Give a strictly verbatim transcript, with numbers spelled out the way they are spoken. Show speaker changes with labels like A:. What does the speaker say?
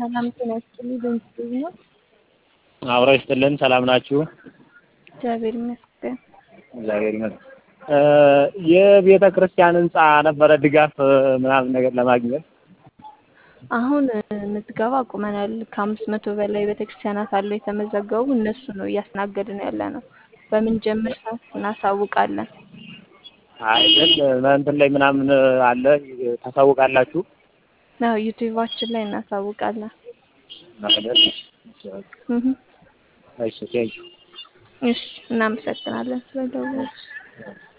A: ሰላም ጤና ይስጥልኝ። በእንግሊዝ ነው።
B: አብሮ ይስጥልን። ሰላም ናችሁ?
A: እግዚአብሔር ይመስገን።
B: እግዚአብሔር ይመስገን። የቤተ ክርስቲያን ህንጻ ነበረ ድጋፍ ምናምን ነገር ለማግኘት
A: አሁን ምዝገባ አቁመናል። ከአምስት መቶ በላይ ቤተክርስቲያናት አሉ የተመዘገቡ። እነሱ ነው እያስተናገድን ያለ ነው። በምን ጀምር ሰዓት እናሳውቃለን።
B: አይ ግን እንትን ላይ ምናምን አለ ታሳውቃላችሁ?
A: ነው ዩቲዩባችን ላይ እናሳውቃለን።
B: ማለት
A: እህ
B: እሺ ቴንኪው።
A: እሺ እናመሰግናለን ስለደወልሽ።